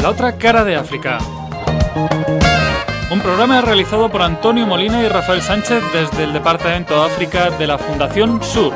La otra cara de África. Un programa realizado por Antonio Molina y Rafael Sánchez desde el Departamento de África de la Fundación Sur.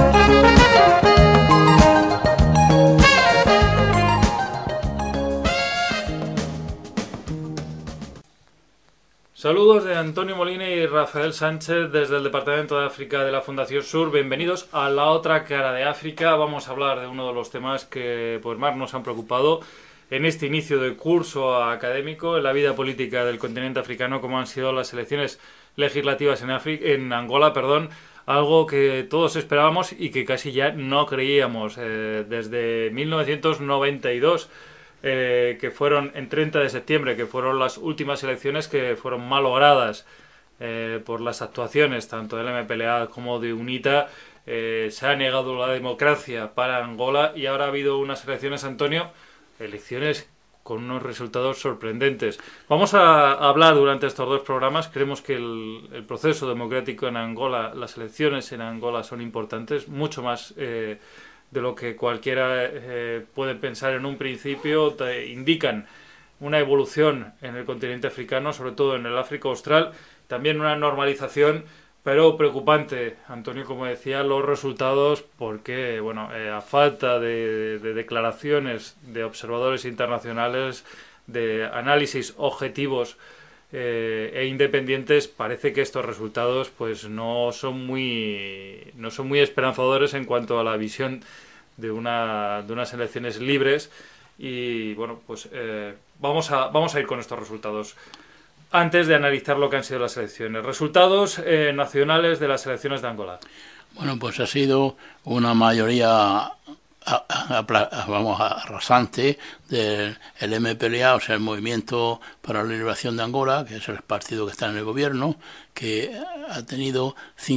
Saludos de Antonio Molina y Rafael Sánchez desde el Departamento de África de la Fundación Sur. Bienvenidos a La otra cara de África. Vamos a hablar de uno de los temas que pues más nos han preocupado en este inicio de curso académico en la vida política del continente africano, como han sido las elecciones legislativas en Angola, algo que todos esperábamos y que casi ya no creíamos. Desde 1992, que fueron en 30 de septiembre, que fueron las últimas elecciones que fueron malogradas por las actuaciones tanto del MPLA como de UNITA, se ha negado la democracia para Angola y ahora ha habido unas elecciones, Antonio, elecciones con unos resultados sorprendentes. Vamos a hablar durante estos dos programas. Creemos que el proceso democrático en Angola, las elecciones en Angola son importantes, mucho más de lo que cualquiera puede pensar en un principio. Indican una evolución en el continente africano, sobre todo en el África Austral, también una normalización, pero preocupante, Antonio, como decía, los resultados, porque a falta de declaraciones de observadores internacionales, de análisis objetivos e independientes, parece que estos resultados pues no son muy esperanzadores en cuanto a la visión de unas elecciones libres. Y vamos a ir con estos resultados. Antes de analizar lo que han sido las elecciones, resultados nacionales de las elecciones de Angola. Bueno, pues ha sido una mayoría arrasante del MPLA, o sea, el Movimiento para la Liberación de Angola, que es el partido que está en el gobierno, que ha tenido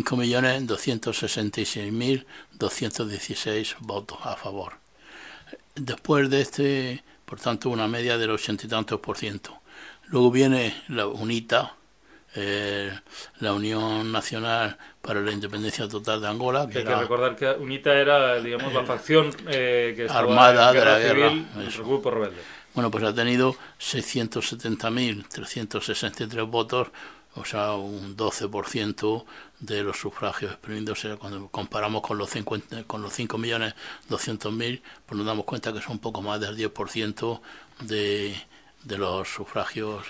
5.266.216 votos a favor. Después de por tanto, una media del 80 y tantos %. Luego viene la UNITA, la Unión Nacional para la Independencia Total de Angola. Hay que recordar que UNITA era, la facción que estaba armada en de la guerra civil, el grupo rebelde. Bueno, pues ha tenido 670.363 votos, o sea, un 12% de los sufragios exprimidos. O sea, cuando comparamos con los 5.200.000, pues nos damos cuenta que son un poco más del 10% de los sufragios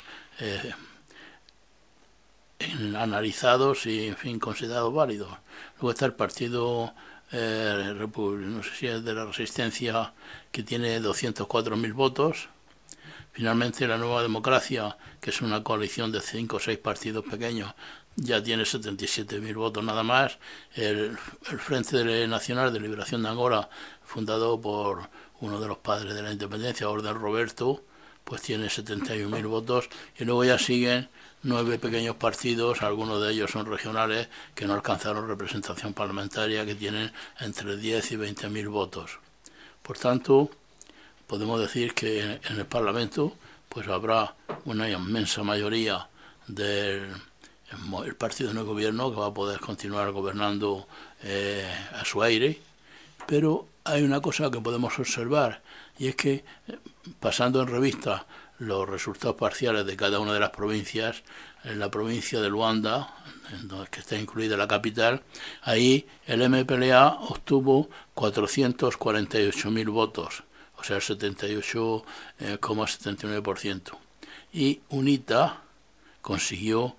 analizados y, en fin, considerados válidos. Luego está el partido no sé si es de la Resistencia, que tiene 204.000 votos. Finalmente, la Nueva Democracia, que es una coalición de 5 o 6 partidos pequeños, ya tiene 77.000 votos nada más. El Frente Nacional de Liberación de Angola, fundado por uno de los padres de la independencia, Orden Roberto, pues tiene 71.000 votos. Y luego ya siguen 9 pequeños partidos, algunos de ellos son regionales, que no alcanzaron representación parlamentaria, que tienen entre 10 y 20.000 votos. Por tanto, podemos decir que en el Parlamento pues habrá una inmensa mayoría del partido en el gobierno, que va a poder continuar gobernando a su aire. Pero hay una cosa que podemos observar, y es que, pasando en revista los resultados parciales de cada una de las provincias, en la provincia de Luanda, que está incluida la capital, ahí el MPLA obtuvo 448.000 votos, o sea, el 78,79%. Y UNITA consiguió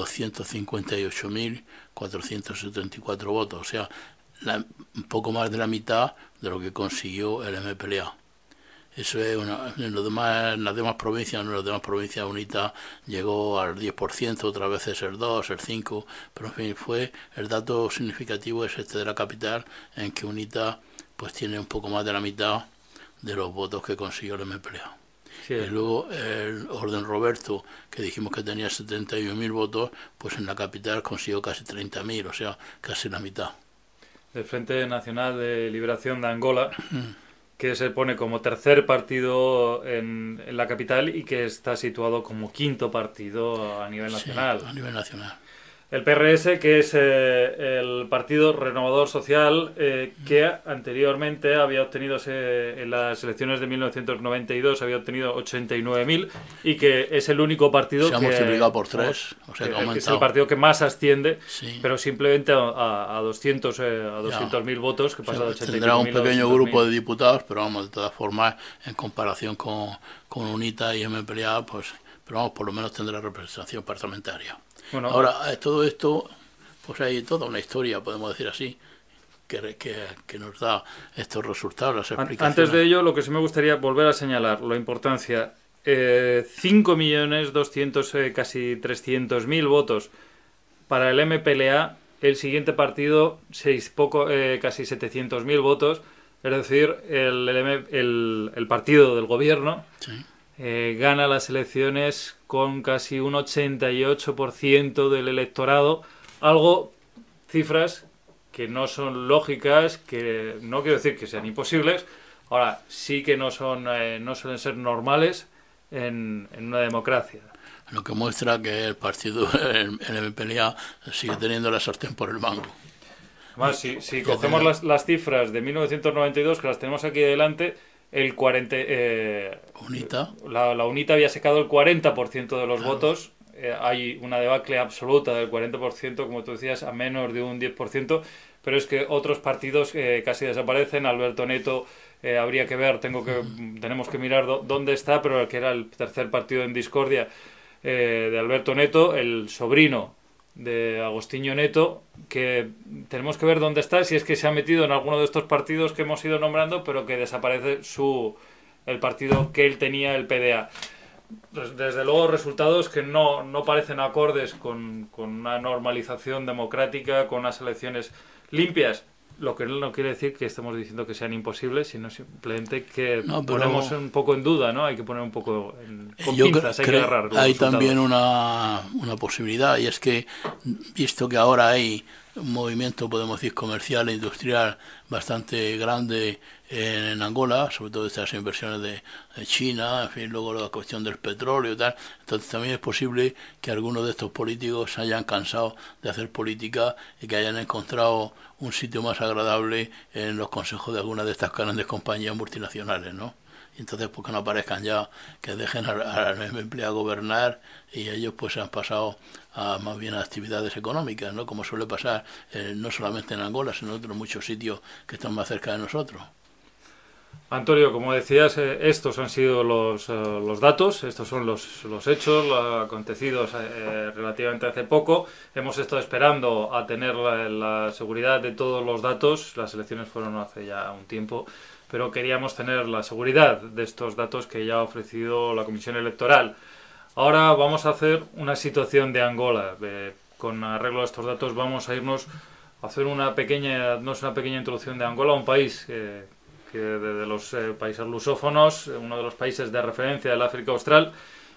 258.474 votos, o sea, un poco más de la mitad de lo que consiguió el MPLA. Eso es en las demás provincias UNITA llegó al 10%, otras veces el 2, el 5, pero en fin, el dato significativo es este de la capital, en que UNITA pues tiene un poco más de la mitad de los votos que consiguió el MPLA. Sí. Y luego el Orden Roberto, que dijimos que tenía 71.000 votos, pues en la capital consiguió casi 30.000, o sea, casi la mitad. El Frente Nacional de Liberación de Angola, que se pone como tercer partido en la capital y que está situado como quinto partido a nivel nacional. Sí, a nivel nacional. El PRS, que es el Partido Renovador Social, que anteriormente había obtenido, en las elecciones de 1992, había obtenido 89.000 y que es el único partido se ha multiplicado por 3, o sea que ha aumentado. Es el partido que más asciende, sí. pero simplemente a 200.000 votos, que pasa de 89.000 tendrá un pequeño 200.000. grupo de diputados, pero vamos, de todas formas, en comparación con UNITA y MPLA, pues, pero vamos, por lo menos tendrá representación parlamentaria. Bueno, ahora, todo esto, pues hay toda una historia, podemos decir así, que nos da estos resultados, las explicaciones. Antes de ello, lo que sí me gustaría volver a señalar, la importancia, 5.200.000, casi 300.000 votos para el MPLA, el siguiente partido, casi 700.000 votos, es decir, el partido del gobierno. Sí. Gana las elecciones con casi un 88% del electorado, cifras que no son lógicas, que no quiero decir que sean imposibles, ahora sí que no suelen ser normales en una democracia. Lo que muestra que el partido, el MPLA, sigue teniendo la sartén por el mango. Además, si cogemos las cifras de 1992, que las tenemos aquí delante, UNITA. La UNITA había sacado el 40% de los votos. Hay una debacle absoluta del 40%, como tú decías, a menos de un 10%, pero es que otros partidos casi desaparecen. Alberto Neto, habría que ver, tenemos que mirar dónde está, pero que era el tercer partido en discordia de Alberto Neto, el sobrino de Agostinho Neto, que tenemos que ver dónde está, si es que se ha metido en alguno de estos partidos que hemos ido nombrando, pero que desaparece el partido que él tenía, el PDA. Desde luego, resultados que no parecen acordes con una normalización democrática, con unas elecciones limpias, lo que no quiere decir que estemos diciendo que sean imposibles, sino simplemente que ponemos un poco en duda, ¿no? Hay que poner un poco con pinzas, hay que agarrar los hay resultados. También una posibilidad, y es que, visto que ahora hay un movimiento, podemos decir, comercial e industrial bastante grande en Angola, sobre todo estas inversiones de China, en fin, luego la cuestión del petróleo y tal, entonces también es posible que algunos de estos políticos se hayan cansado de hacer política y que hayan encontrado un sitio más agradable en los consejos de algunas de estas grandes compañías multinacionales, ¿no? Y entonces, ¿por qué no aparezcan ya, que dejen al empleo gobernar y ellos pues han pasado a más bien a actividades económicas, ¿no? Como suele pasar no solamente en Angola, sino en otros muchos sitios que están más cerca de nosotros. Antonio, como decías, estos han sido los datos, estos son los hechos, los acontecidos relativamente hace poco. Hemos estado esperando a tener la seguridad de todos los datos. Las elecciones fueron hace ya un tiempo, pero queríamos tener la seguridad de estos datos que ya ha ofrecido la Comisión Electoral. Ahora vamos a hacer una situación de Angola. Con arreglo a estos datos vamos a irnos a hacer una pequeña introducción de Angola, un país que de los países lusófonos, uno de los países de referencia del África Austral,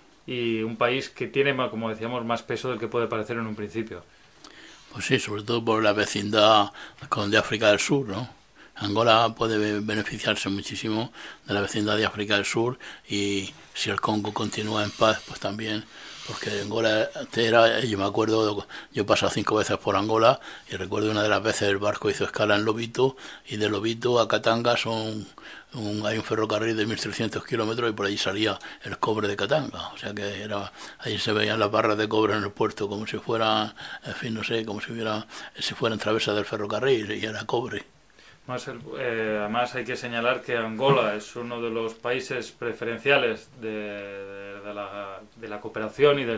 y un país que tiene, como decíamos, más peso del que puede parecer en un principio. Pues sí, sobre todo por la vecindad de África del Sur, ¿no? Angola puede beneficiarse muchísimo de la vecindad de África del Sur, y si el Congo continúa en paz, pues también, porque Angola yo me acuerdo, yo he pasado 5 veces por Angola y recuerdo una de las veces el barco hizo escala en Lobito, y de Lobito a Katanga hay un ferrocarril de 1.300 kilómetros y por ahí salía el cobre de Katanga, o sea que ahí se veían las barras de cobre en el puerto como si fueran, en fin, no sé, como si fueran travesas del ferrocarril, y era cobre. Además hay que señalar que Angola es uno de los países preferenciales de la cooperación y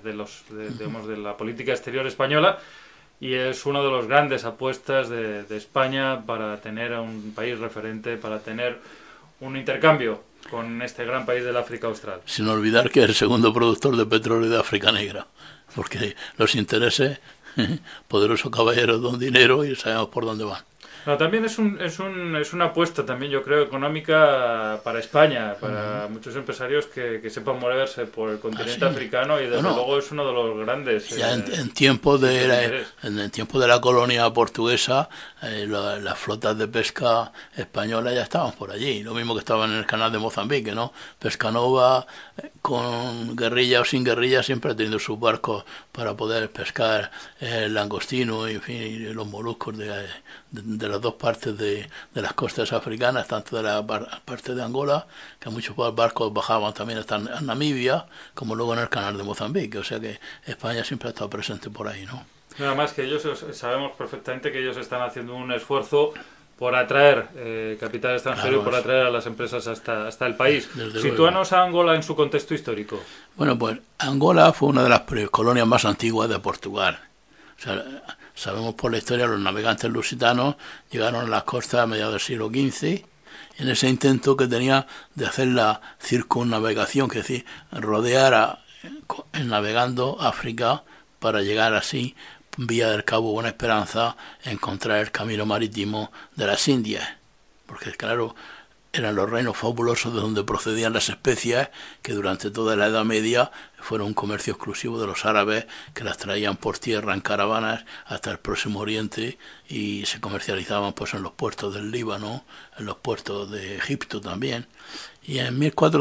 de la política exterior española, y es una de las grandes apuestas de España para tener a un país referente, para tener un intercambio con este gran país del África Austral. Sin olvidar que es el segundo productor de petróleo de África Negra, porque los intereses, poderosos caballeros don dinero y sabemos por dónde van. No, también es una apuesta también, yo creo, económica para España, para muchos empresarios que sepan moverse por el continente africano y desde luego es uno de los grandes ya en tiempos sitios de interés. en tiempo de la colonia portuguesa, las flotas de pesca españolas ya estaban por allí, lo mismo que estaban en el canal de Mozambique, ¿no? Pescanova, con guerrilla o sin guerrilla, siempre ha tenido sus barcos para poder pescar el langostino, en fin, y los moluscos de las dos partes de las costas africanas, tanto de la parte de Angola, que muchos barcos bajaban también hasta Namibia, como luego en el canal de Mozambique, o sea que España siempre ha estado presente por ahí, ¿no? Nada más que ellos, sabemos perfectamente que ellos están haciendo un esfuerzo por atraer capital extranjero, claro, y por atraer a las empresas hasta el país. Sitúanos a Angola en su contexto histórico. Bueno, pues Angola fue una de las colonias más antiguas de Portugal. O sea, sabemos por la historia, los navegantes lusitanos llegaron a las costas a mediados del siglo XV, en ese intento que tenía de hacer la circunnavegación, que es decir, rodear navegando África para llegar así, vía del Cabo Buena Esperanza, a encontrar el camino marítimo de las Indias. Porque, claro, eran los reinos fabulosos de donde procedían las especias que durante toda la Edad Media fueron un comercio exclusivo de los árabes, que las traían por tierra en caravanas hasta el Próximo Oriente y se comercializaban pues en los puertos del Líbano, en los puertos de Egipto también. Y en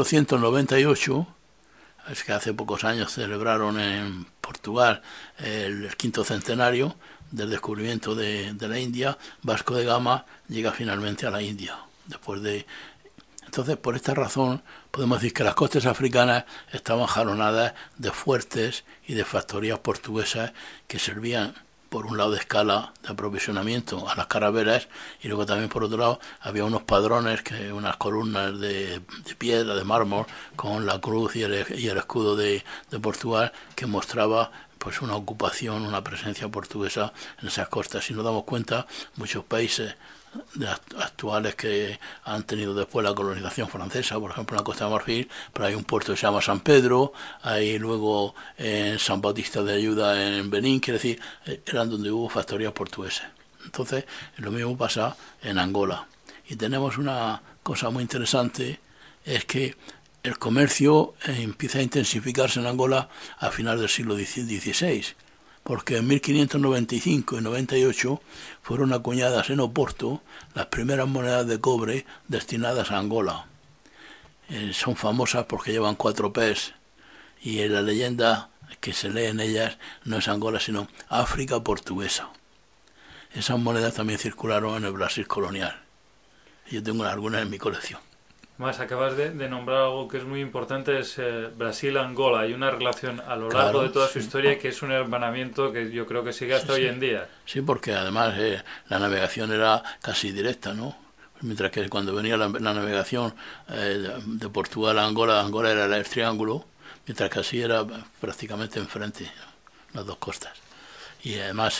1498, es que hace pocos años celebraron en Portugal el quinto centenario del descubrimiento de la India, Vasco de Gama llega finalmente a la India. Entonces, por esta razón, podemos decir que las costas africanas estaban jalonadas de fuertes y de factorías portuguesas que servían, por un lado, de escala de aprovisionamiento a las carabelas, y luego también, por otro lado, había unos padrones, unas columnas de piedra, de mármol, con la cruz y el escudo de Portugal, que mostraba pues una ocupación, una presencia portuguesa en esas costas. Si nos damos cuenta, muchos países actuales que han tenido después la colonización francesa, por ejemplo en la Costa de Marfil, pero hay un puerto que se llama San Pedro, hay luego en San Bautista de Ayuda en Benín, quiere decir, eran donde hubo factorías portuguesas. Entonces, lo mismo pasa en Angola. Y tenemos una cosa muy interesante, es que el comercio empieza a intensificarse en Angola a finales del siglo XVI, porque en 1595 y 98 fueron acuñadas en Oporto las primeras monedas de cobre destinadas a Angola. Son famosas porque llevan 4 P's y en la leyenda que se lee en ellas no es Angola sino África portuguesa. Esas monedas también circularon en el Brasil colonial. Yo tengo algunas en mi colección. Más, acabas de nombrar algo que es muy importante, es Brasil-Angola. Hay una relación a lo largo de toda su historia que es un hermanamiento que yo creo que sigue hasta hoy en día. Sí, porque además la navegación era casi directa, ¿no? Mientras que cuando venía la navegación de Portugal a Angola, Angola era el triángulo, mientras que así era prácticamente enfrente, ¿no? Las dos costas. Y además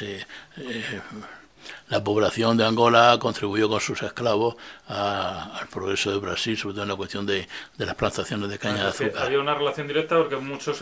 la población de Angola contribuyó con sus esclavos al progreso de Brasil, sobre todo en la cuestión de las plantaciones de caña de azúcar. Había una relación directa porque muchos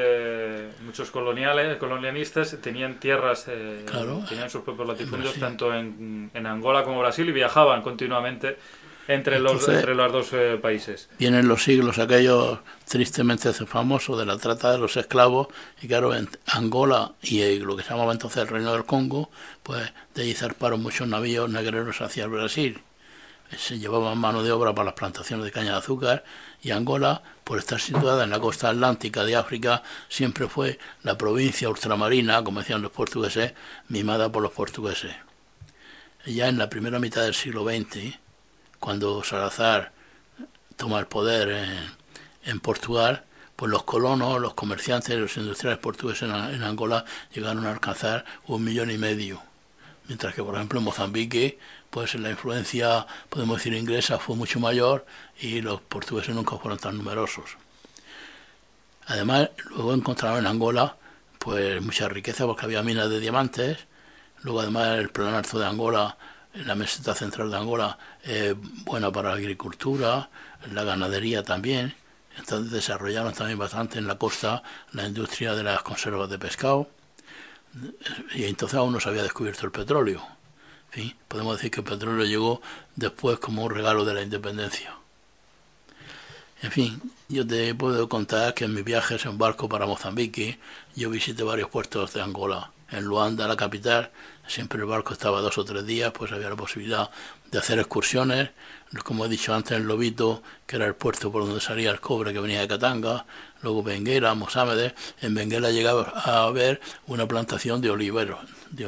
colonialistas tenían tierras, claro, tenían sus propios latifundios tanto en Angola como Brasil y viajaban continuamente entre los dos países. Vienen los siglos aquellos tristemente famosos de la trata de los esclavos, y claro, en Angola y lo que se llamaba entonces el Reino del Congo, pues de ahí zarparon muchos navíos negreros hacia el Brasil. Se llevaban mano de obra para las plantaciones de caña de azúcar, y Angola, por estar situada en la costa atlántica de África, siempre fue la provincia ultramarina, como decían los portugueses, mimada por los portugueses. Ya en la primera mitad del siglo XX, cuando Salazar toma el poder en Portugal, pues los colonos, los comerciantes, los industriales portugueses en Angola llegaron a alcanzar 1,5 millones. Mientras que, por ejemplo, en Mozambique, pues la influencia, podemos decir, inglesa fue mucho mayor y los portugueses nunca fueron tan numerosos. Además, luego encontraron en Angola pues mucha riqueza porque había minas de diamantes. Luego, además, el plano alto de Angola, la meseta central de Angola, es buena para la agricultura, la ganadería también. Entonces desarrollaron también bastante en la costa la industria de las conservas de pescado, y entonces aún no se había descubierto el petróleo. En fin, podemos decir que el petróleo llegó después como un regalo de la independencia. En fin, yo te puedo contar que en mis viajes en barco para Mozambique yo visité varios puertos de Angola. En Luanda, la capital, siempre el barco estaba 2 o 3 días, pues había la posibilidad de hacer excursiones. Como he dicho antes, en Lobito, que era el puerto por donde salía el cobre que venía de Katanga, luego Benguela, Mosámedes. En Benguela llegaba a ver una plantación de oliveros,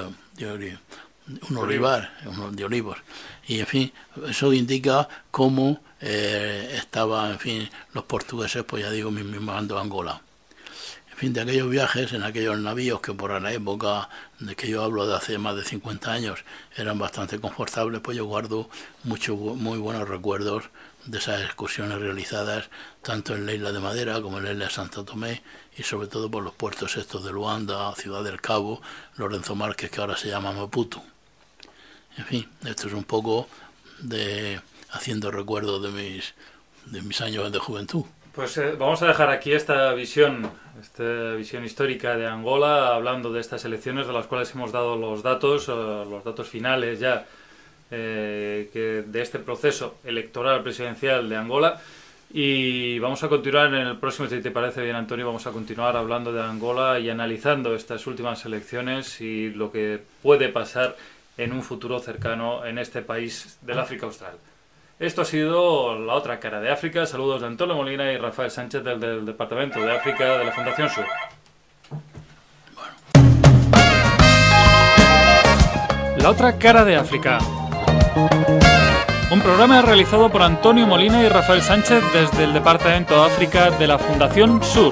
un olivar, de olivos. Y en fin, eso indica cómo estaban, en fin, los portugueses, pues ya digo, mimando Angola. En fin, de aquellos viajes, en aquellos navíos que por la época de que yo hablo de hace más de 50 años eran bastante confortables, pues yo guardo muy buenos recuerdos de esas excursiones realizadas tanto en la isla de Madera como en la isla de Santo Tomé, y sobre todo por los puertos estos de Luanda, Ciudad del Cabo, Lorenzo Márquez, que ahora se llama Maputo. En fin, esto es un poco de haciendo recuerdo de mis años de juventud. Pues vamos a dejar aquí esta visión histórica de Angola, hablando de estas elecciones de las cuales hemos dado los datos finales ya de este proceso electoral presidencial de Angola. Y vamos a continuar en el próximo, si te parece bien, Antonio, vamos a continuar hablando de Angola y analizando estas últimas elecciones y lo que puede pasar en un futuro cercano en este país del África Austral. Esto ha sido La Otra Cara de África. Saludos de Antonio Molina y Rafael Sánchez del Departamento de África de la Fundación Sur. La Otra Cara de África. Un programa realizado por Antonio Molina y Rafael Sánchez desde el Departamento de África de la Fundación Sur.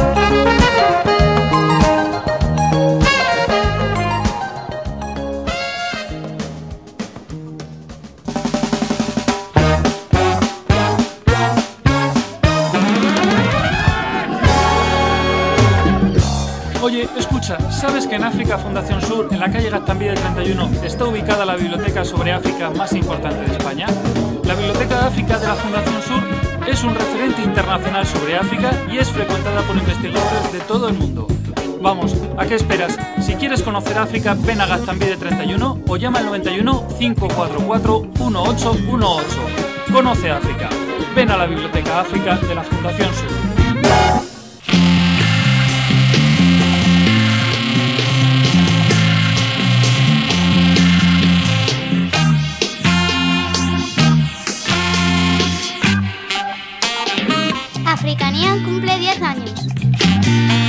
Oye, escucha, ¿sabes que en África Fundación Sur, en la calle Gaztambide 31, está ubicada la biblioteca sobre África más importante de España? La Biblioteca de África de la Fundación Sur es un referente internacional sobre África y es frecuentada por investigadores de todo el mundo. Vamos, ¿a qué esperas? Si quieres conocer África, ven a Gaztambide 31 o llama al 91 544 1818. Conoce África. Ven a la Biblioteca África de la Fundación Sur. Africanía cumple 10 años.